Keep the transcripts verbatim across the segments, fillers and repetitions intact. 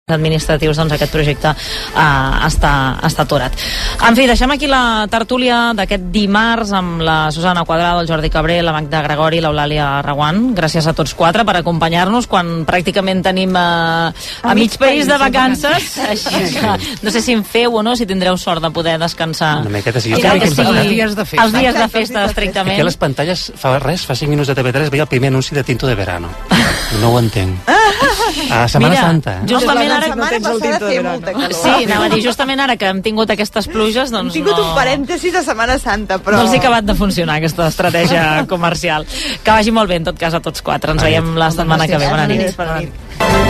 administratius, doncs aquest projecte uh, està, està aturat. En fi, deixem aquí la tertúlia d'aquest dimarts amb la Susana Cuadrado, el Jordi Cabré, la Magda Gregori i l'Eulàlia Reguant. Gràcies a tots quatre per acompanyar-nos quan pràcticament tenim uh, a, a mig país de vacances. Així que no sé si en feu o no, si tindreu sort de poder descansar. Una miqueta sí. Que que sigui els dies de festa. Els dies de festa, estrictament. Aquí a les pantalles fa res, fa cinc minuts de T V tres veia el primer anunci de Tinto de Verano. No ho entenc. A Setmana Mira, Santa. Eh? Justament ara... No tens el tinto de verano. Sí, anava a dir, justament ara que hem tingut aquestes pluges, doncs hem tingut no... un parèntesi de Setmana Santa, però... No els ha acabat de funcionar aquesta estratègia comercial. Que vagi molt bé, en tot cas, a tots quatre. Ens veiem la setmana que ve. Bona nit. Bona nit.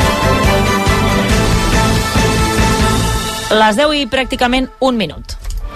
Les deu i pràcticament un minut.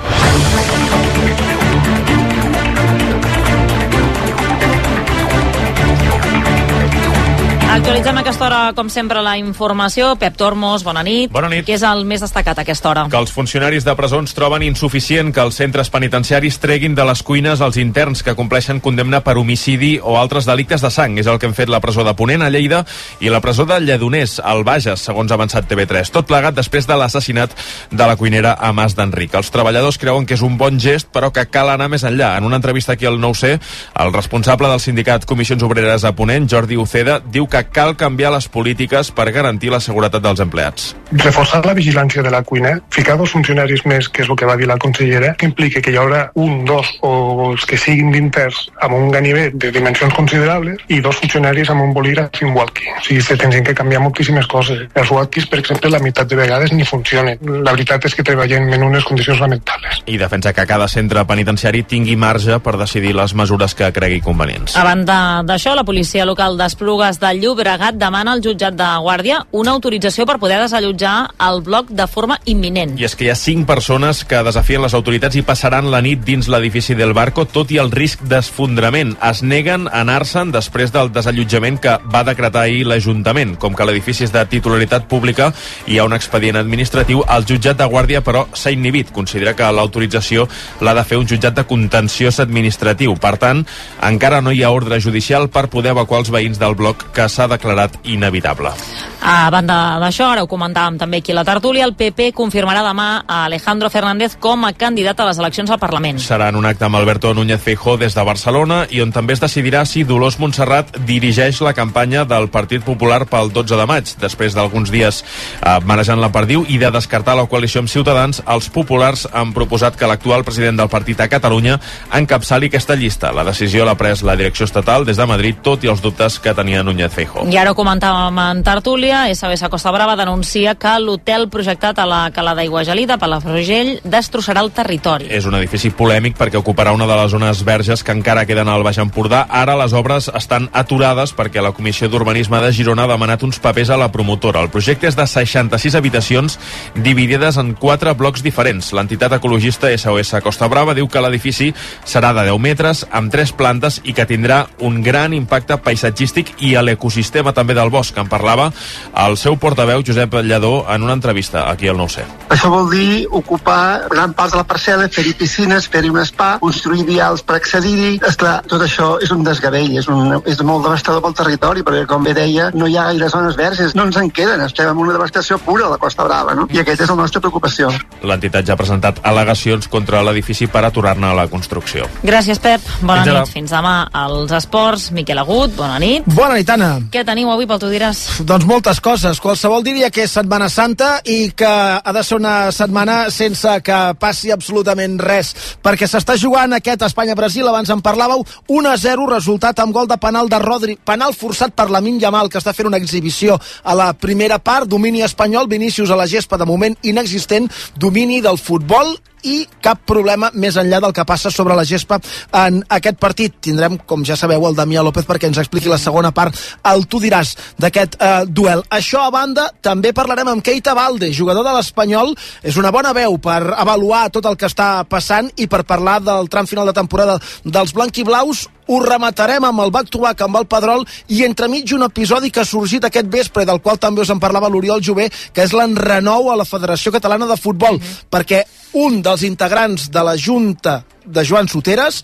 Actualitzem a aquesta hora, com sempre, la informació. Pep Tormos, bona nit. Bona nit. Què és el més destacat a aquesta hora? Que els funcionaris de presons troben insuficient que els centres penitenciaris treguin de les cuines els interns que compleixen condemna per homicidi o altres delictes de sang. És el que han fet la presó de Ponent, a Lleida, i la presó de Lledoners, al Bages, segons ha avançat T V tres. Tot plegat després de l'assassinat de la cuinera a Mas d'Enric. Els treballadors creuen que és un bon gest, però que cal anar més enllà. En una entrevista aquí al nou C, el responsable del sindicat Comissions Obreres a Ponent, Jordi Uceda, diu que cal canviar les polítiques per garantir la seguretat dels empleats. Reforçar la vigilància de la cuina, ficar dos funcionaris més, que és el que va dir la consellera, que implica que hi haurà un, dos o els que siguin d'interns amb un ganivet de dimensions considerables i dos funcionaris amb un bolígraf i un walkie. O sigui, se tenen que canviar moltíssimes coses. Els walkies, per exemple, la meitat de vegades ni funcionen. La veritat és que treballem en unes condicions lamentables. I defensa que cada centre penitenciari tingui marge per decidir les mesures que cregui convenients. A banda d'això, la policia local d'Esplugues de Llobregat demana al jutjat de Guàrdia una autorització per poder desallotjar el bloc de forma imminent. I és que hi ha cinc persones que desafien les autoritats i passaran la nit dins l'edifici del Barco, tot i el risc d'esfondrament. Es neguen a anar-se'n després del desallotjament que va decretar ahir l'Ajuntament. Com que l'edifici és de titularitat pública i hi ha un expedient administratiu, el jutjat de Guàrdia, però, s'ha inhibit. Considera que l'autorització l'ha de fer un jutjat de contenciós administratiu. Per tant, encara no hi ha ordre judicial per poder evacuar els veïns del bloc que s'ha declarat inevitable. A banda d'això, ara ho comentàvem també aquí a la tertúlia, el P P confirmarà demà a Alejandro Fernández com a candidat a les eleccions al Parlament. Serà en un acte amb Alberto Núñez Feijóo des de Barcelona i on també es decidirà si Dolors Montserrat dirigeix la campanya del Partit Popular pel dotze de maig. Després d'alguns dies eh, manejant la perdiu i de descartar la coalició amb Ciutadans, els populars han proposat que l'actual president del partit a Catalunya encapçali aquesta llista. La decisió l'ha pres la direcció estatal des de Madrid, tot i els dubtes que tenia Núñez Feijóo. I ara ho comentàvem en tertúlia, S B S Costa Brava denuncia que l'hotel projectat a la cala d'Aigua Gelida, Palafrugell, destrossarà el territori. És un edifici polèmic perquè ocuparà una de les zones verges que encara queden al Baix Empordà. Ara les obres estan aturades perquè la Comissió d'Urbanisme de Girona ha demanat uns papers a la promotora. El projecte és de seixanta-sis habitacions dividides en quatre blocs diferents. L'entitat ecologista S O S Costa Brava diu que l'edifici serà de deu metres, amb tres plantes i que tindrà un gran impacte paisatgístic i a l'ecosistema també del bosc. En parlava el seu portaveu, Josep Lledó, en una entrevista aquí al nou C. Això vol dir ocupar gran part de la parcel·la, fer-hi piscines, fer-hi un spa, construir vials per accedir-hi. Esclar, tot això és un desgavell, és, un, és molt devastador pel territori, perquè, com bé deia, no hi ha gaire zones verges, no ens en queden, estem en una devastació pura a la Costa Brava, no? I aquesta és la nostra preocupació. L'entitat ja ha presentat al·legacions contra l'edifici per aturar-ne la construcció. Gràcies, Pep. Bona Fins nit. ara. Fins demà als esports. Miquel Agut, bona nit. Bona nit, Anna. Què teniu avui pel Tu diràs? Doncs moltes coses. Qualsevol diria que és Setmana Santa i que ha de ser una setmana sense que passi absolutament res, perquè s'està jugant aquest Espanya-Brasil, abans en parlàveu, un a zero, resultat amb gol de penal de Rodri, penal forçat per Lamine Yamal, que està fent una exhibició a la primera part, domini espanyol, Vinícius a la gespa, de moment inexistent, domini del futbol i cap problema més enllà del que passa sobre la gespa en aquest partit. Tindrem, com ja sabeu, el Damià López perquè ens expliqui la segona part, el Tu diràs, d'aquest eh, duel. Això a banda, també parlarem amb Keita Balde, jugador de l'Espanyol. És una bona veu per avaluar tot el que està passant i per parlar del tram final de temporada dels blanquiblaus. Ho rematarem amb el back-to-back amb el Pedrol i entremig un episodi que ha sorgit aquest vespre, del qual també us en parlava l'Oriol Jové, que és l'enrenou a la Federació Catalana de Futbol, mm-hmm. perquè un dels integrants de la Junta de Joan Soteres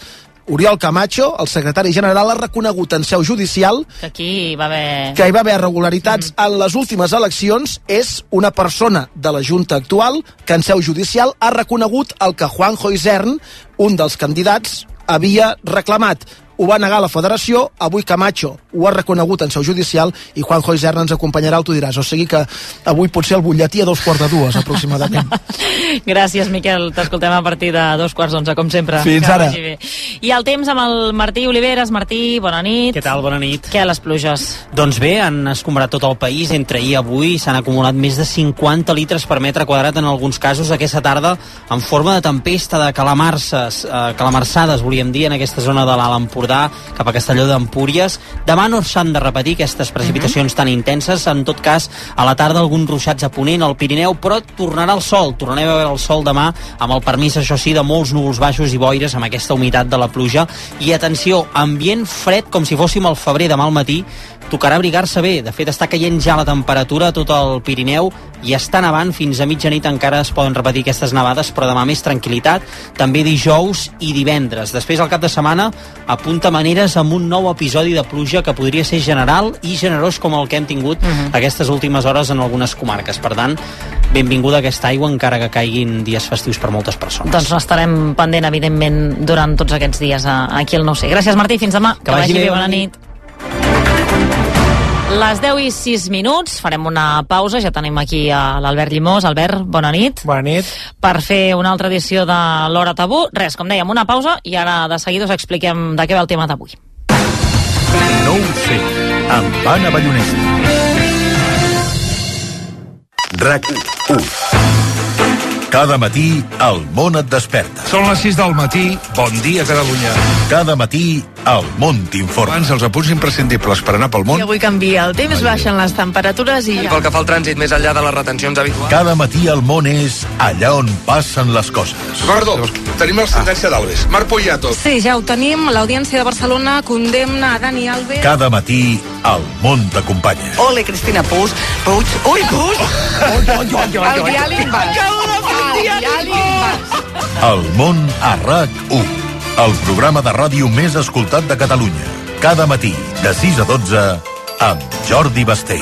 Oriol Camacho, el secretari general, ha reconegut en seu judicial que aquí va haver... que hi va haver irregularitats mm. en les últimes eleccions. És una persona de la Junta actual que en seu judicial ha reconegut el que Juanjo Isern, un dels candidats, havia reclamat. Ho va negar la federació, avui Camacho ho ha reconegut en seu judicial i Juanjo Isern ens acompanyarà, el tu diràs. O sigui que avui potser el butlletí a dos quarts de dues, aproximadament. Gràcies, Miquel. T'escoltem a partir de dos quarts d'onze, com sempre. Fins que ara. I el temps amb el Martí Oliveres. Martí, bona nit. Què tal? Bona nit. Què, les pluges? Doncs bé, han escombrat tot el país. Entre ahir i avui s'han acumulat més de cinquanta litres per metre quadrat en alguns casos aquesta tarda, en forma de tempesta, de calamarses, eh, calamarsades, volíem dir, en aquesta zona de l'Alt Empordà, cap a Castelló d'Empúries. Demà no s'han de repetir aquestes precipitacions uh-huh. tan intenses. En tot cas, a la tarda alguns ruixats a Ponent, al Pirineu, però tornarà el sol. Tornarem a veure el sol demà, amb el permís, això sí, de molts núvols baixos i boires, amb aquesta humitat de la pluja. I atenció, ambient fred com si fóssim al febrer. Demà al matí tocarà abrigar-se bé. De fet, està caient ja la temperatura a tot el Pirineu i està nevant. Fins a mitjanit encara es poden repetir aquestes nevades, però demà més tranquil·litat. També dijous i divendres. Després, al cap de setmana, apunta maneres amb un nou episodi de pluja que podria ser general i generós com el que hem tingut uh-huh. aquestes últimes hores en algunes comarques. Per tant, benvinguda aquesta aigua, encara que caiguin dies festius per moltes persones. Doncs estarem pendent, evidentment, durant tots aquests dies aquí al nou C. Gràcies, Martí. Fins demà. Que, que vagi bé. Bona nit. Les deu i sis minuts, farem una pausa, ja tenim aquí a l'Albert Llimós. Albert, bona nit. Bona nit. Per fer una altra edició de l'Hora Tabú. Res, com dèiem, una pausa i ara de seguida us expliquem de què va el tema d'avui. nou C, amb Anna Ballonesta. RAC u. Cada matí el món et desperta. Són les sis del matí, bon dia Catalunya. Cada matí el món t'informa. Abans els apunts imprescindibles per anar pel món. I avui canvia el temps, baixen les temperatures i... I pel que fa al trànsit, més enllà de les retencions habituals. Cada matí el món és allà on passen les coses. Gordo, tenim la sentència d'Alves. Marc Poyato. Sí, ja ho tenim. L'Audiència de Barcelona condemna a Dani Alves. Cada matí el món t'acompanya. Ole, Cristina Puig. Puig. Ui, Puig! El diàleg bas. El món a RAC u, el programa de ràdio més escoltat de Catalunya. Cada matí, de sis a dotze, amb Jordi Basté.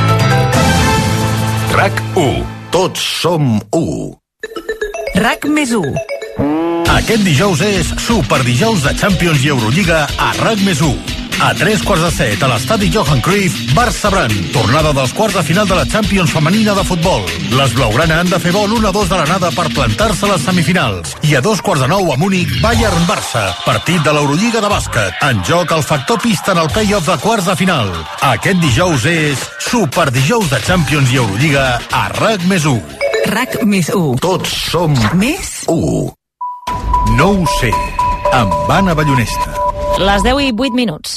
RAC u. Tots som u. RAC més u. Aquest dijous és Superdijous de Champions i Eurolliga a RAC més u. A tres quarts de set a l'estadi Johan Cruyff, Barça-Brand. Tornada dels quarts de final de la Champions femenina de futbol. Les blaugrana han de fer vol un a dos de l'anada per plantar-se a les semifinals. I a dos quarts de nou a Múnich, Bayern-Barça. Partit de l'Eurolliga de bàsquet. En joc el factor pista en el play-off de quarts de final. Aquest dijous és Superdijous de Champions i Eurolliga a RAC més u. RAC més u. Tots som més u. nou C, amb Anna Ballonesta. Les deu i vuit minuts.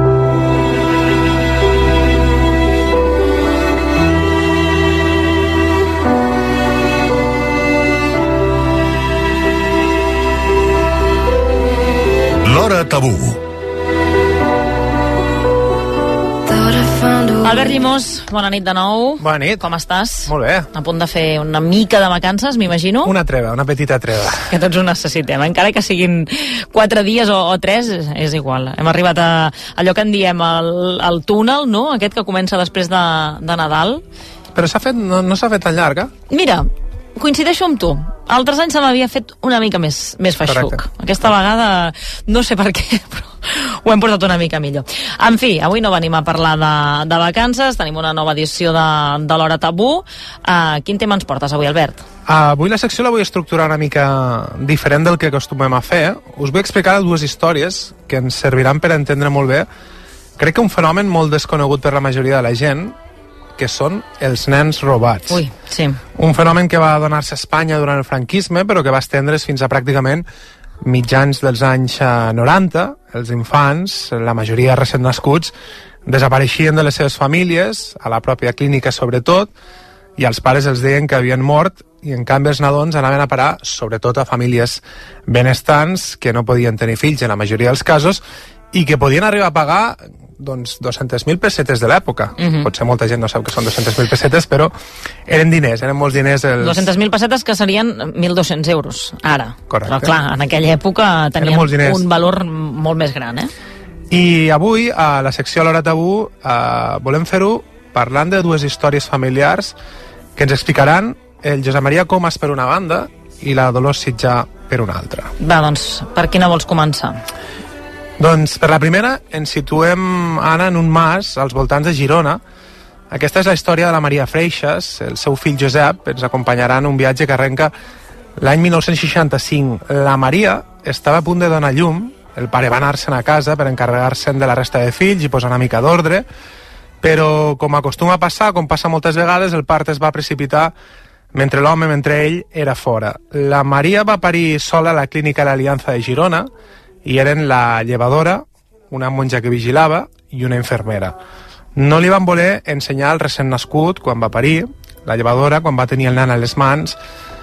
L'Hora Tabú. Albert Llimós, bona nit de nou. Bona nit. Com estàs? Molt bé. A punt de fer una mica de vacances, m'imagino? Una treva, una petita treva. Que tots ho necessitem, encara que siguin quatre dies o, o tres, és, és igual. Hem arribat a allò que en diem el, el túnel, no? Aquest que comença després de, de Nadal. Però s'ha fet, no, no s'ha fet tan llarga? Mira, coincideixo amb tu. Altres anys se m'havia fet una mica més, més feixuc. Correcte. Aquesta vegada, no sé per què, però ho hem portat una mica millor. En fi, avui no venim a parlar de, de vacances, tenim una nova edició de, de l'Hora Tabú. Uh, quin tema ens portes avui, Albert? Uh, avui la secció la vull estructurar una mica diferent del que acostumem a fer. Us vull explicar dues històries que ens serviran per entendre molt bé, crec que un fenomen molt desconegut per la majoria de la gent, que són els nens robats. Ui, sí. Un fenomen que va donar-se a Espanya durant el franquisme, però que va estendre's fins a pràcticament mitjans dels anys noranta. Els infants, la majoria recent nascuts, desapareixien de les seves famílies, a la pròpia clínica sobretot, i els pares els deien que havien mort, i en canvi els nadons anaven a parar sobretot a famílies benestants que no podien tenir fills en la majoria dels casos, i que podien arribar a pagar doncs dos-centes mil pessetes de l'època. Mhm. Potser molta gent no sap que són dos-centes mil pessetes, però eren diners, eren molts diners. Els... dos-centes mil pessetes que serien mil dos-cents euros, ara. Correcte. Però clar, en aquella època tenien molts diners. un valor molt més gran, eh? I avui, a la secció L'Hora Tabú, eh, volem fer-ho parlant de dues històries familiars que ens explicaran el Josep Maria Comas per una banda i la Dolors Sitjà per una altra. Va, doncs, per quina vols començar? Doncs per la primera ens situem, Anna, en un mas als voltants de Girona. Aquesta és la història de la Maria Freixas. El seu fill Josep ens acompanyarà en un viatge que arrenca l'any dinou seixanta-cinc. La Maria estava a punt de donar llum, el pare va anar-se'n a casa per encarregar-se'n de la resta de fills i posar una mica d'ordre, però com acostuma a passar, com passa moltes vegades, el part es va precipitar mentre l'home, mentre ell, era fora. La Maria va parir sola a la clínica l'Aliança de Girona i eren la llevadora, una monja que vigilava i una infermera. No li van voler ensenyar el recent nascut quan va parir. La llevadora, quan va tenir el nen a les mans,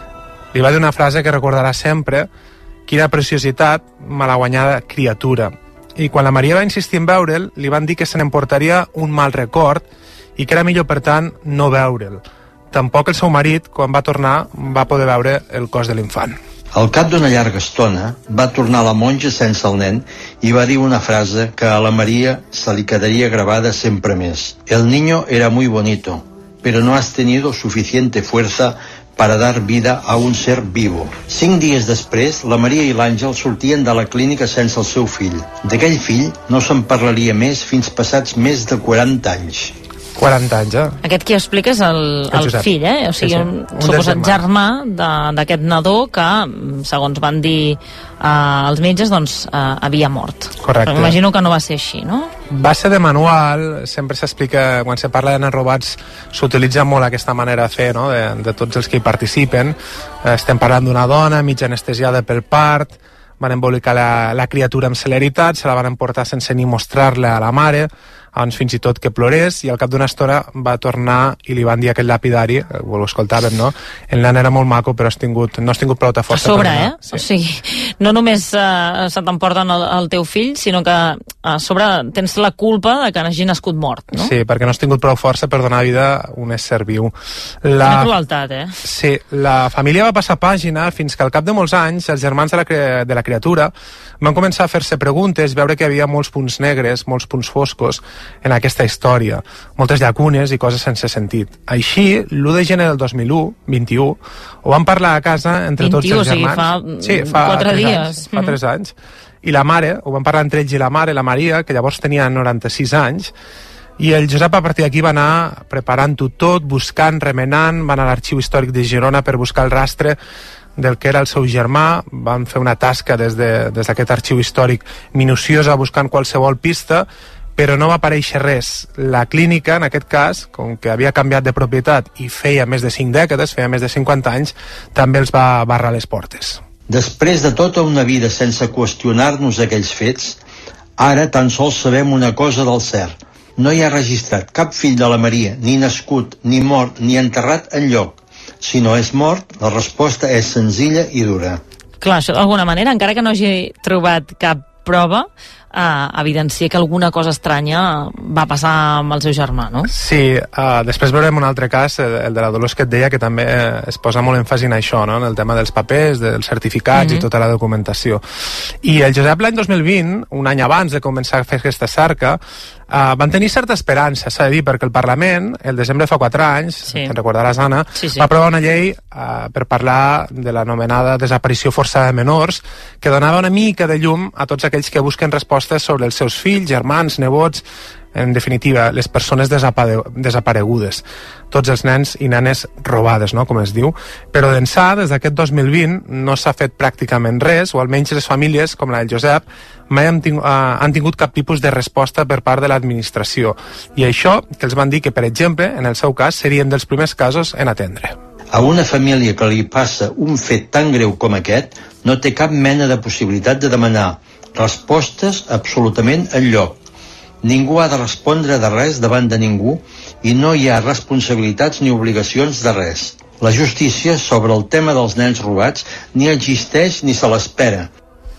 li va dir una frase que recordarà sempre: quina preciositat, malaguanyada criatura. I quan la Maria va insistir en veure'l, li van dir que se n'emportaria un mal record i que era millor, per tant, no veure'l. Tampoc el seu marit, quan va tornar, va poder veure el cos de l'infant. Al cap d'una llarga estona va tornar la monja sense el nen i va dir una frase que a la Maria se li quedaria grabada sempre més. El niño era muy bonito, pero no has tenido suficiente fuerza para dar vida a un ser vivo. Cinc dies després, la Maria i l'Àngel sortien de la clínica sense el seu fill. D'aquell fill no se'n parlaria més fins passats més de quaranta anys. quaranta anys, eh? Aquest qui explica és el, el, el fill, eh? O sigui, sí, sí. un, un suposat germà d'aquest nadó que, segons van dir uh, els metges, doncs uh, havia mort. Correcte. Però m'imagino que no va ser així, no? Va ser de manual, sempre s'explica, quan se parla de nens robats, s'utilitza molt aquesta manera de fer, no?, de, de tots els que hi participen. Estem parlant d'una dona mig anestesiada pel part, van embolicar la, la criatura amb celeritat, se la van emportar sense ni mostrar-la a la mare, abans fins i tot que plorés, i al cap d'una estona va tornar i li van dir aquell lapidari, ho escoltàvem, no? El nen era molt maco, però has tingut, no has tingut prou de força. A sobre, eh? Sí. O sigui, no només uh, se t'emporten el, el teu fill, sinó que a sobre tens la culpa de que hagi nascut mort, no? Sí, perquè no has tingut prou força per donar vida a un ésser viu. La... Quina crueltat, eh? Sí, la família va passar pàgina fins que al cap de molts anys els germans de la, de la criatura van començar a fer-se preguntes, veure que hi havia molts punts negres, molts punts foscos en aquesta història, moltes llacunes i coses sense sentit. Així, l'u de gener del dos mil u, vint-i-u, ho van parlar a casa entre tots els germans. O sigui, fa, sí, fa quatre tres dies. Anys, fa tres anys. I la mare, ho van parlar entre ells i la mare, la Maria, que llavors tenia noranta-sis anys, i el Josep a partir d'aquí va anar preparant-ho tot, buscant, remenant, va anar a l'Arxiu Històric de Girona per buscar el rastre del que era el seu germà. Van fer una tasca des de, des d'aquest arxiu històric minuciosa buscant qualsevol pista, però no va aparèixer res. La clínica, en aquest cas, com que havia canviat de propietat i feia més de cinc dècades, feia més de cinquanta anys, també els va barrar les portes. Després de tota una vida sense qüestionar-nos aquells fets, ara tan sols sabem una cosa del cert. No hi ha registrat cap fill de la Maria, ni nascut, ni mort, ni enterrat enlloc. Si no és mort, la resposta és senzilla i dura. Clar, això d'alguna manera, encara que no hagi trobat cap prova, eh, evidencia que alguna cosa estranya va passar amb el seu germà, no? Sí, uh, després veurem un altre cas, el, el de la Dolors que et deia, que també es posa molt èmfasi en això, no?, en el tema dels papers, dels certificats mm-hmm. i tota la documentació. I el Josep l'any dos mil vint, un any abans de començar a fer aquesta cerca, Uh, van tenir certa esperança, s'ha de dir, perquè el Parlament, el desembre fa quatre anys, sí. te'n recordaràs, Anna, sí, sí. va aprovar una llei uh, per parlar de l'anomenada desaparició forçada de menors, que donava una mica de llum a tots aquells que busquen respostes sobre els seus fills, germans, nebots, en definitiva, les persones desapare desaparegudes, tots els nens i nenes robades, no?, com es diu. Però d'ençà, des d'aquest dos mil vint, no s'ha fet pràcticament res, o almenys les famílies, com la del Josep, mai han, ting uh, han tingut cap tipus de resposta per part de l'administració. I això, que els van dir que, per exemple, en el seu cas, serien dels primers casos en atendre. A una família que li passa un fet tan greu com aquest, no té cap mena de possibilitat de demanar respostes absolutament enlloc. Ningú ha de respondre de res davant de ningú i no hi ha responsabilitats ni obligacions de res. La justícia sobre el tema dels nens robats ni existeix ni se l'espera.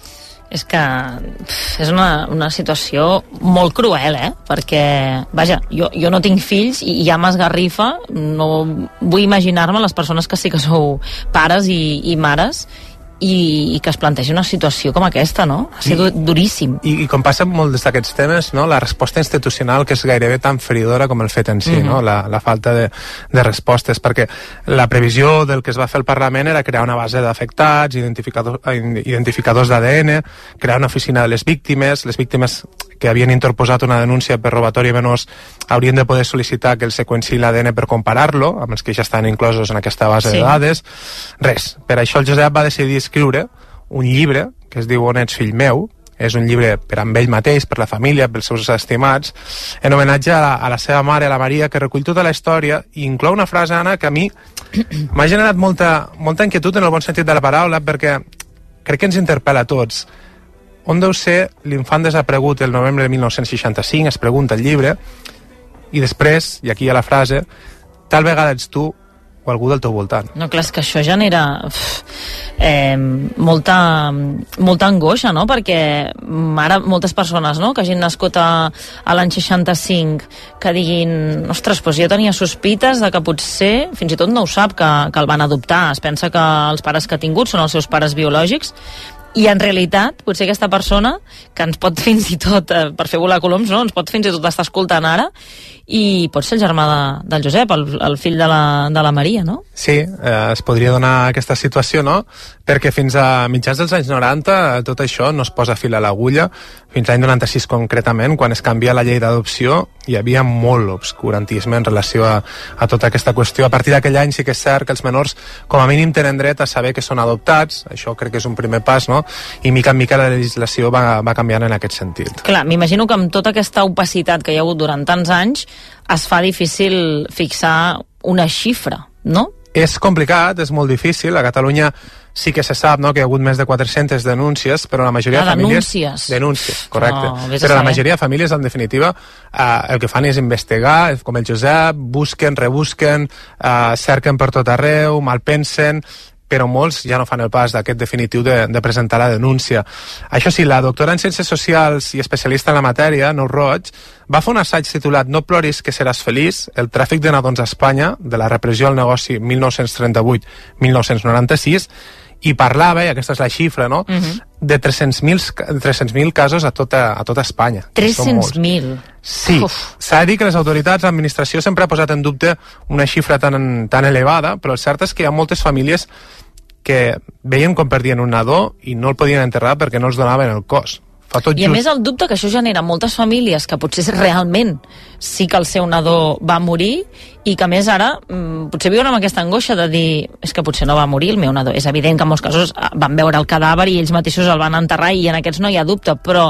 És que pff, és una, una situació molt cruel, eh? Perquè, vaja, jo, jo no tinc fills i ja m'esgarrifa, no vull imaginar-me les persones que sí que sou pares i, i mares i, i que es plantegi una situació com aquesta, no? Ha sigut I, duríssim. I, I com passa amb molts d'aquests temes, no? La resposta institucional que és gairebé tan feridora com el fet en si, mm-hmm. no? La, la falta de, de respostes, perquè la previsió del que es va fer al Parlament era crear una base d'afectats, identificador, identificadors d'A D N, crear una oficina de les víctimes, les víctimes que havien interposat una denúncia per robatori a menors haurien de poder sol·licitar que el seqüenci l'A D N per comparar-lo amb els que ja estan inclosos en aquesta base sí. de dades. Res. Per això el Josep va decidir escriure un llibre que es diu On ets, fill meu. És un llibre per amb ell mateix, per la família, pels seus estimats, en homenatge a la, a la seva mare, a la Maria, que recull tota la història i inclou una frase, Anna, que a mi m'ha generat molta, molta inquietud en el bon sentit de la paraula, perquè crec que ens interpel·la a tots. On deu ser l'infant desaparegut el novembre de mil nou-cents seixanta-cinc, es pregunta el llibre, i després, i aquí hi ha la frase, tal vegada ets tu o algú del teu voltant. No, clar, és que això genera uf, eh, molta, molta angoixa, no? Perquè ara moltes persones, no?, que hagin nascut a, a l'any seixanta-cinc, que diguin, ostres, doncs jo tenia sospites de que potser, fins i tot no ho sap, que, que el van adoptar, es pensa que els pares que ha tingut són els seus pares biològics, i en realitat, potser aquesta persona que ens pot fins i tot, eh, per fer volar coloms, no? Ens pot fins i tot estar escoltant ara, i pot ser el germà de, del Josep, el, el fill de la, de la Maria, no? Sí, eh, es podria donar aquesta situació, no? Perquè fins a mitjans dels anys noranta tot això no es posa fil a l'agulla. Fins l'any noranta-sis concretament, quan es canvia la llei d'adopció, hi havia molt obscurantisme en relació a, a tota aquesta qüestió. A partir d'aquell any sí que és cert que els menors com a mínim tenen dret a saber que són adoptats, això crec que és un primer pas, no? I mica en mica la legislació va, va canviant en aquest sentit. Clar, m'imagino que amb tota aquesta opacitat que hi ha hagut durant tants anys es fa difícil fixar una xifra, no? És complicat, és molt difícil. A Catalunya sí que se sap, no?, que hi ha hagut més de quatre-centes denúncies, però la majoria ah, de famílies... denúncies. Denúncies, correcte. No, però la majoria de famílies, en definitiva, eh, el que fan és investigar, com el Josep, busquen, rebusquen, eh, cerquen per tot arreu, malpensen, però molts ja no fan el pas d'aquest definitiu de, de presentar la denúncia. Això sí, la doctora en Ciències Socials i especialista en la matèria, Neus Roig, va fer un assaig titulat No ploris que seràs feliç, el tràfic de nadons a Espanya, de la repressió al negoci mil nou-cents trenta-vuit a mil nou-cents noranta-sis, i parlava, i aquesta és la xifra, no?, uh-huh. de tres-cents mil casos a tota, a tota Espanya. tres-cents mil? Sí. S'ha de dir que les autoritats, l'administració sempre ha posat en dubte una xifra tan, tan elevada, però el cert és que hi ha moltes famílies que veien com perdien un nadó i no el podien enterrar perquè no els donaven el cos. Fa tot I a just... més el dubte que això genera moltes famílies que potser realment sí que el seu nadó va morir i que a més ara mmm, potser viuen amb aquesta angoixa de dir és que potser no va morir el meu nadó. És evident que en molts casos van veure el cadàver i ells mateixos el van enterrar i en aquests no hi ha dubte, però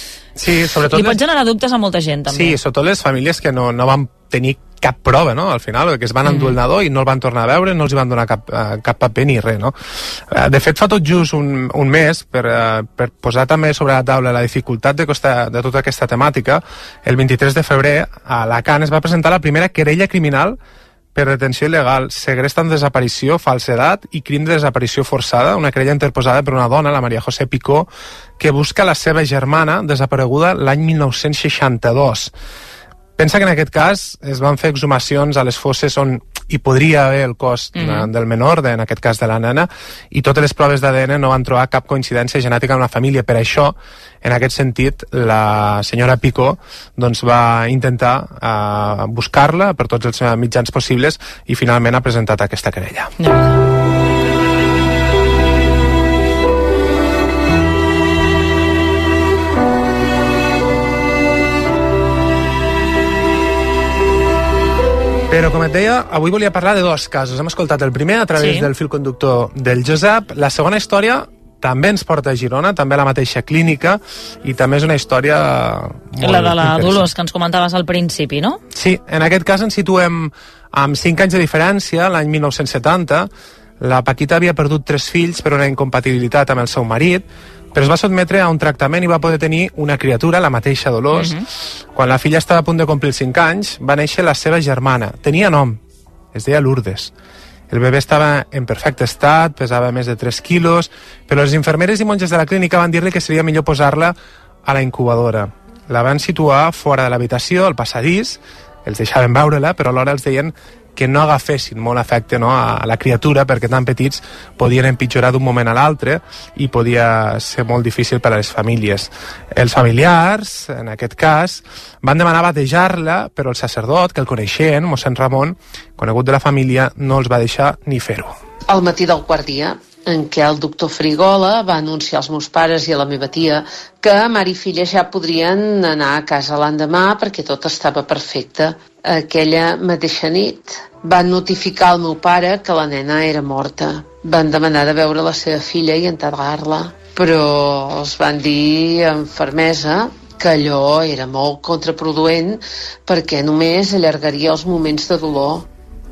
sí, sobretot li pot les... generar dubtes a molta gent també. Sí, sobretot les famílies que no, no van tenir cap prova, no?, al final, que es van endur mm. el nadó i no el van tornar a veure, no els hi van donar cap, uh, cap paper ni res, no? Uh, de fet, fa tot just un, un mes, per, uh, per posar també sobre la taula la dificultat de, costa, de tota aquesta temàtica, el vint-i-tres de febrer, a Alacant es va presentar la primera querella criminal per detenció il·legal, segrest amb desaparició, falsedat i crim de desaparició forçada, una querella interposada per una dona, la Maria José Picó, que busca la seva germana desapareguda l'any mil nou-cents seixanta-dos. Pensa que en aquest cas es van fer exhumacions a les fosses on hi podria haver el cos mm. del menor, de, en aquest cas de la nena, i totes les proves d'A D N no van trobar cap coincidència genètica amb la família. Per això, en aquest sentit, la senyora Picó doncs, va intentar uh, buscar-la per tots els mitjans possibles i finalment ha presentat aquesta querella. Mm. Però, com et deia, avui volia parlar de dos casos. Hem escoltat el primer a través sí. del fil conductor del Josep. La segona història també ens porta a Girona, també a la mateixa clínica, i també és una història molt la de la Dolors, que ens comentaves al principi, no? Sí, en aquest cas ens situem amb cinc anys de diferència, l'any mil nou-cents setanta. La Paquita havia perdut tres fills per una incompatibilitat amb el seu marit, però es va sotmetre a un tractament i va poder tenir una criatura, la mateixa Dolors. Uh-huh. Quan la filla estava a punt de complir cinc anys, va néixer la seva germana. Tenia nom, es deia Lourdes. El bebè estava en perfecte estat, pesava més de tres quilos, però les infermeres i monges de la clínica van dir-li que seria millor posar-la a la incubadora. La van situar fora de l'habitació, al passadís, els deixaven veure-la, però alhora els deien que no agafessin molt afecte, no, a la criatura, perquè tan petits podien empitjorar d'un moment a l'altre i podia ser molt difícil per a les famílies. Els familiars, en aquest cas, van demanar batejar-la, però el sacerdot, que el coneixien, mossèn Ramon, conegut de la família, no els va deixar ni fer-ho. Al matí del quart dia, en què el doctor Frigola va anunciar als meus pares i a la meva tia que mare i filla ja podrien anar a casa l'endemà perquè tot estava perfecte. Aquella mateixa nit van notificar al meu pare que la nena era morta. Van demanar de veure la seva filla i enterrar-la, però els van dir amb fermesa que allò era molt contraproduent perquè només allargaria els moments de dolor.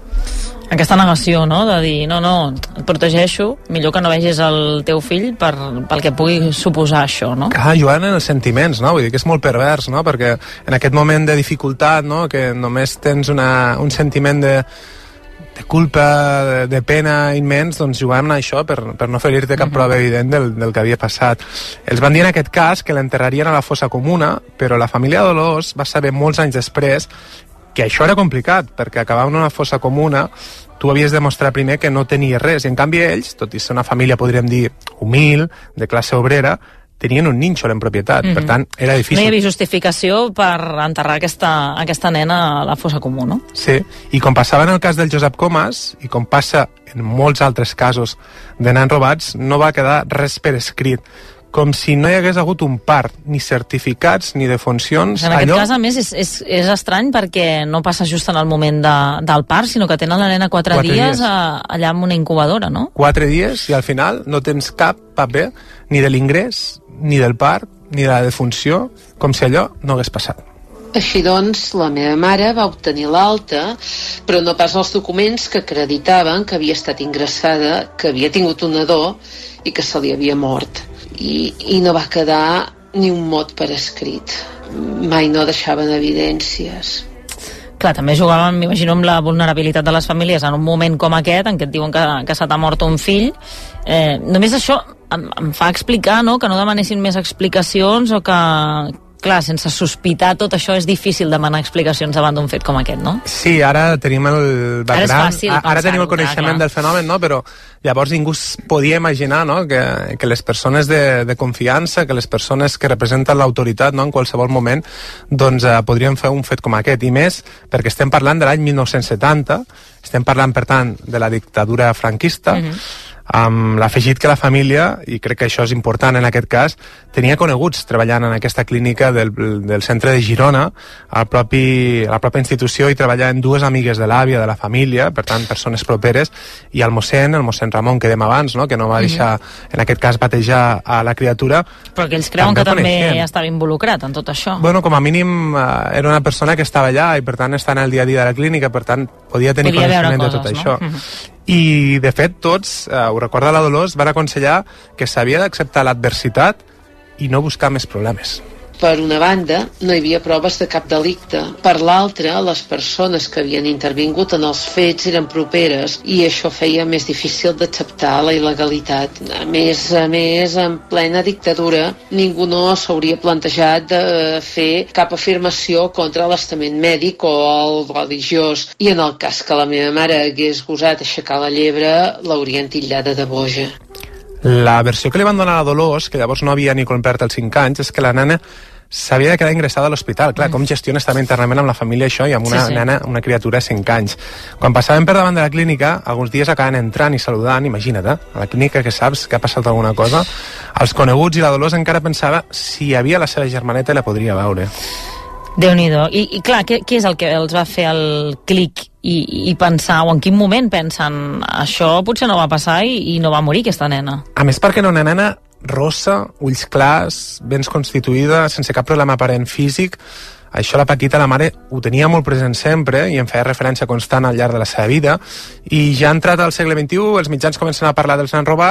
Aquesta negació, no?, de dir, no, no, et protegeixo, millor que no vegis el teu fill per, pel que pugui suposar això, no? Ah, jugant en els sentiments, no? Vull dir que és molt pervers, no? Perquè en aquest moment de dificultat, no?, que només tens una, un sentiment de, de culpa, de, de pena immens, doncs jugaven a això per, per no ferir-te cap prova evident del, del que havia passat. Els van dir en aquest cas que l'enterrarien a la fossa comuna, però la família Dolors va saber molts anys després que això era complicat, perquè acabar en una fossa comuna tu havies de mostrar primer que no tenies res, i en canvi ells, tot i ser una família, podríem dir, humil, de classe obrera, tenien un nínxol en propietat, mm-hmm. per tant, era difícil. No hi havia justificació per enterrar aquesta, aquesta nena a la fossa comú, no? Sí, i com passava en el cas del Josep Comas, i com passa en molts altres casos de nens robats, no va quedar res per escrit, com si no hi hagués hagut un part, ni certificats, ni defuncions. En aquest allò... cas, a més, és, és, és estrany perquè no passa just en el moment de, del part, sinó que tenen la nena quatre, quatre dies, dies. A, allà en una incubadora, no? Quatre dies, i al final no tens cap paper ni de l'ingrés, ni del part, ni de la defunció, com si allò no hagués passat. Així doncs, la meva mare va obtenir l'alta, però no pas els documents que acreditaven que havia estat ingressada, que havia tingut un nadó i que se li havia mort. I, i no va quedar ni un mot per escrit. Mai no deixaven evidències. Clar, també jugaven, m'imagino, amb la vulnerabilitat de les famílies en un moment com aquest, en què et diuen que, que se t'ha mort un fill. Eh, només això em, em fa explicar, no?, que no demanessin més explicacions o que... Clar, sense sospitar tot això és difícil demanar explicacions davant d'un fet com aquest, no? Sí, ara tenim el background, ara, és fàcil ara tenim el coneixement clar, clar. del fenomen, no? Però llavors ningú podia imaginar, no?, que, que les persones de, de confiança, que les persones que representen l'autoritat, no?, en qualsevol moment, doncs eh, podrien fer un fet com aquest. I més perquè estem parlant de l'any mil nou-cents setanta, estem parlant, per tant, de la dictadura franquista, mm-hmm. amb l'afegit que la família, i crec que això és important en aquest cas, tenia coneguts treballant en aquesta clínica del, del centre de Girona, al propi, a la pròpia institució, i treballaven dues amigues de l'àvia, de la família, per tant, persones properes, i el mossèn, el mossèn Ramon, que dèiem abans, no?, que no va deixar, mm-hmm. en aquest cas, batejar a la criatura. Però que ells creuen també que també coneixem. Estava involucrat en tot això. Bueno, com a mínim, eh, era una persona que estava allà, i per tant, està en el dia a dia de la clínica, per tant, podia tenir podia coneixement coses, de tot no? això. Mm-hmm. I, de fet, tots, eh, ho recorda la Dolors, van aconsellar que s'havia d'acceptar l'adversitat i no buscar més problemes. Per una banda, no hi havia proves de cap delicte. Per l'altra, les persones que havien intervingut en els fets eren properes i això feia més difícil d'acceptar la il·legalitat. A més a més, en plena dictadura, ningú no s'hauria plantejat de fer cap afirmació contra l'estament mèdic o el religiós. I en el cas que la meva mare hagués gosat aixecar la llebre, l'haurien titllada de boja. La versió que li van donar a Dolors, que llavors no havia ni complert els cinc anys, és que la nena s'havia de quedar ingressada a l'hospital. Clar, com gestiones també internament amb la família això i amb una sí, sí. nena, una criatura de cinc anys. Quan passaven per davant de la clínica, alguns dies acaben entrant i saludant, imagina't, eh? A la clínica que saps que ha passat alguna cosa, els coneguts i la Dolors encara pensava si hi havia la seva germaneta i la podria veure. Déu-n'hi-do. I, i clar, què, què és el que els va fer el clic i, i pensar, o en quin moment pensen això potser no va passar i, i no va morir aquesta nena? A més, perquè era una nena rossa, ulls clars, ben constituïda, sense cap problema aparent físic. Això la Paquita, la mare, ho tenia molt present sempre i en feia referència constant al llarg de la seva vida. I ja entrat al segle vint-i-u, els mitjans comencen a parlar dels nens robats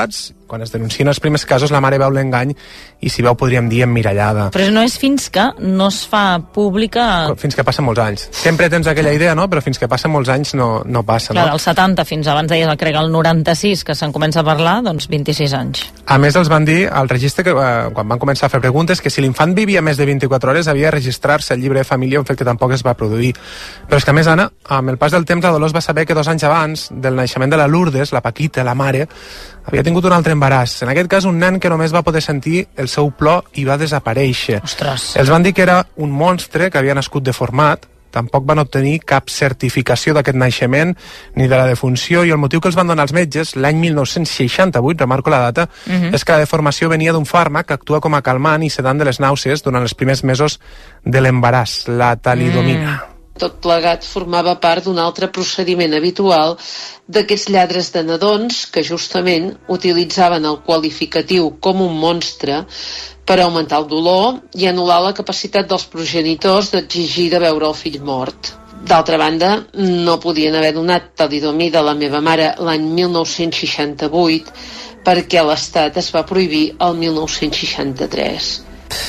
quan es denuncien els primers casos, la mare veu l'engany i si veu, podríem dir, emmirallada. Però no és fins que no es fa pública... Fins que passen molts anys. Sempre tens aquella idea, no? Però fins que passen molts anys no, no passa, Clar, no? dels setanta fins abans deies, crec, el noranta-sis, que se'n comença a parlar, doncs vint-i-sis anys. A més, els van dir al registre, que, eh, quan van començar a fer preguntes, que si l'infant vivia més de vint-i-quatre hores havia de registrar-se al llibre de família, un fet que tampoc es va produir. Però és que, a més, Anna, amb el pas del temps, la Dolors va saber que dos anys abans del naixement de la Lourdes, la Paquita, la mare, havia tingut un altre embaràs. En aquest cas, un nen que només va poder sentir el seu plor i va desaparèixer. Ostres. Els van dir que era un monstre que havia nascut deformat, tampoc van obtenir cap certificació d'aquest naixement ni de la defunció, i el motiu que els van donar els metges l'any mil nou-cents seixanta-vuit, remarco la data, uh -huh. és que la deformació venia d'un fàrmac que actua com a calmant i sedant de les nàusees durant els primers mesos de l'embaràs, la talidomina. Mm. Tot plegat formava part d'un altre procediment habitual d'aquests lladres de nadons que justament utilitzaven el qualificatiu com un monstre per augmentar el dolor i anul·lar la capacitat dels progenitors d'exigir de veure el fill mort. D'altra banda, no podien haver donat talidomida a la meva mare l'any mil nou-cents seixanta-vuit perquè l'Estat es va prohibir el mil nou-cents seixanta-tres.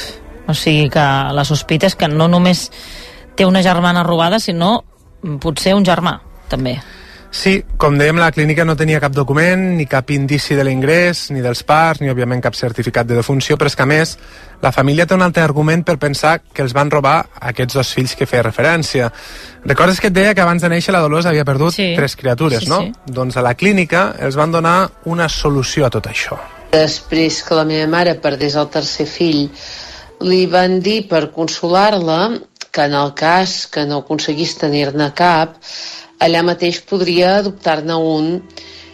O sigui que la sospita és que no només té una germana robada, sinó potser un germà, també. Sí, com dèiem, la clínica no tenia cap document, ni cap indici de l'ingrés, ni dels parts, ni, òbviament, cap certificat de defunció, però és que, a més, la família té un altre argument per pensar que els van robar aquests dos fills que feia referència. Recordes que et deia que abans de néixer la Dolors havia perdut sí. tres criatures, sí, no? Sí. Doncs a la clínica els van donar una solució a tot això. Després que la meva mare perdés el tercer fill, li van dir, per consolar-la, que en el cas que no aconseguís tenir-ne cap, allà mateix podria adoptar-ne un,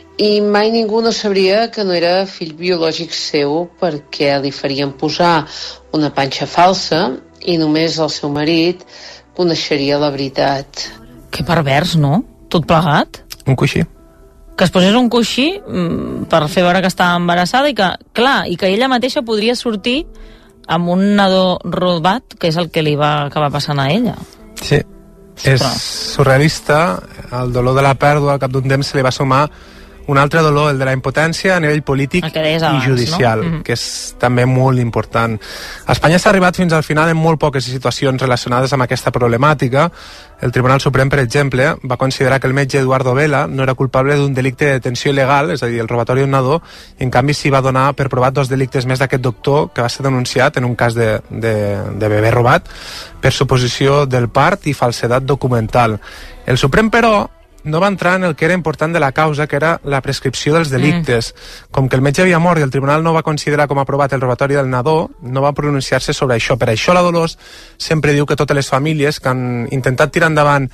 i mai ningú no sabria que no era fill biològic seu perquè li farien posar una panxa falsa i només el seu marit coneixeria la veritat. Que pervers, no? Tot plegat? Un coixí. Que es posés un coixí per fer veure que estava embarassada i que, clar, i que ella mateixa podria sortir amb un nadó robat, que és el que li va acabar passant a ella. Sí. És surrealista. El dolor de la pèrdua al cap d'un temps se li va sumar un altre dolor, el de la impotència a nivell polític abans, i judicial, no? Mm-hmm. que és també molt important. A Espanya s'ha arribat fins al final en molt poques situacions relacionades amb aquesta problemàtica. El Tribunal Suprem, per exemple, va considerar que el metge Eduardo Vela no era culpable d'un delicte de detenció il·legal, és a dir, el robatori d'un nadó, i en canvi s'hi va donar per provat dos delictes més d'aquest doctor, que va ser denunciat en un cas de, de, de bebè robat per suposició del part i falsedat documental. El Suprem, però, no va entrar en el que era important de la causa, que era la prescripció dels delictes. Mm. Com que el metge havia mort i el tribunal no va considerar com aprovat el robatori del nadó, no va pronunciar-se sobre això. Per això la Dolors sempre diu que totes les famílies que han intentat tirar endavant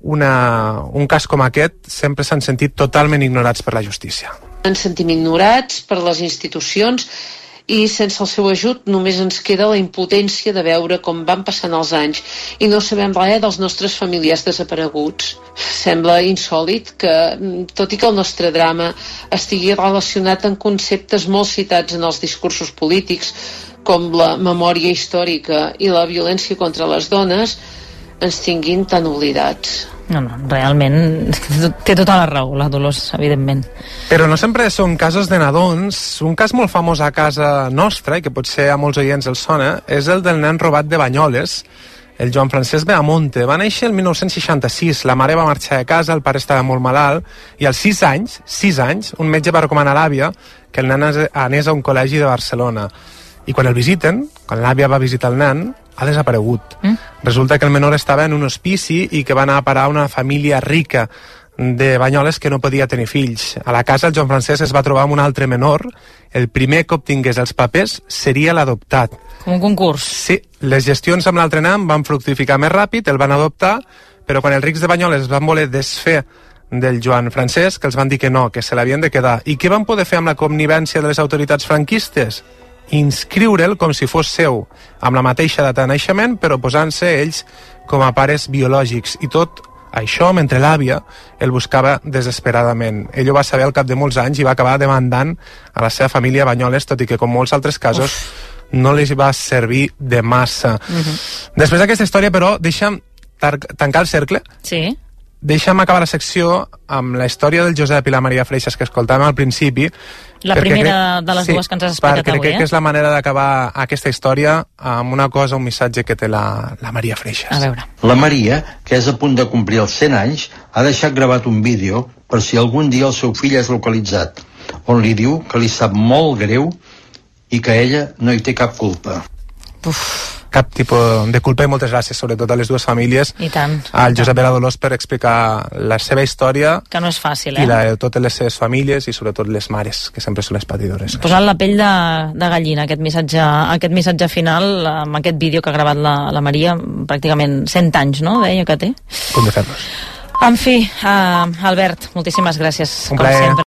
una, un cas com aquest sempre s'han sentit totalment ignorats per la justícia. Ens sentim ignorats per les institucions i sense el seu ajut només ens queda la impotència de veure com van passant els anys i no sabem res dels nostres familiars desapareguts. Sembla insòlit que, tot i que el nostre drama estigui relacionat amb conceptes molt citats en els discursos polítics, com la memòria històrica i la violència contra les dones, ens tinguin tan oblidats. No, no, realment té tota la raó, la Dolors, evidentment. Però no sempre són casos de nadons. Un cas molt famós a casa nostra, i que potser a molts oients els sona, és el del nen robat de Banyoles, el Joan Francesc Beamonte. Va néixer el mil nou-cents seixanta-sis, la mare va marxar de casa, el pare estava molt malalt, i als sis anys, sis anys, un metge va recomanar a l'àvia que el nen anés a un col·legi de Barcelona. I quan el visiten, quan l'àvia va visitar el nen, ha desaparegut. Mm? Resulta que el menor estava en un hospici i que va anar a parar a una família rica de Banyoles que no podia tenir fills. A la casa el Joan Francesc es va trobar amb un altre menor. El primer que obtingués els papers seria l'adoptat. Com un concurs. Sí, les gestions amb l'altre nen van fructificar més ràpid, el van adoptar, però quan els rics de Banyoles van voler desfer del Joan Francesc, els van dir que no, que se l'havien de quedar. I què van poder fer amb la connivència de les autoritats franquistes? Inscriure'l com si fos seu, amb la mateixa data de naixement, però posant-se ells com a pares biològics. I tot això mentre l'àvia el buscava desesperadament. Ell ho va saber al cap de molts anys i va acabar demandant a la seva família a Banyoles, tot i que, com molts altres casos, Uf. no li va servir de massa. Uh-huh. Després d'aquesta història, però, deixa'm tancar el cercle. Sí. deixa'm acabar la secció amb la història del Josep i la Maria Freixas que escoltàvem al principi. La primera crec, de les sí, dues que ens has explicat avui, crec eh? que és la manera d'acabar aquesta història amb una cosa, un missatge que té la, la Maria Freixas. A veure. La Maria, que és a punt de complir els cent anys, ha deixat gravat un vídeo per si algun dia el seu fill és localitzat, on li diu que li sap molt greu i que ella no hi té cap culpa. Uf. Cap tipus de culpa i moltes gràcies, sobretot a les dues famílies. I tant. Al Josep Vera Dolors per explicar la seva història. Que no és fàcil, eh? I la de totes les seves famílies i sobretot les mares, que sempre són les patidores. Posant la pell de, de gallina, aquest missatge, aquest missatge final, amb aquest vídeo que ha gravat la, la Maria, pràcticament cent anys, no?, deia que té. Com de fer-los. En fi, uh, Albert, moltíssimes gràcies. Un plaer. Com sempre.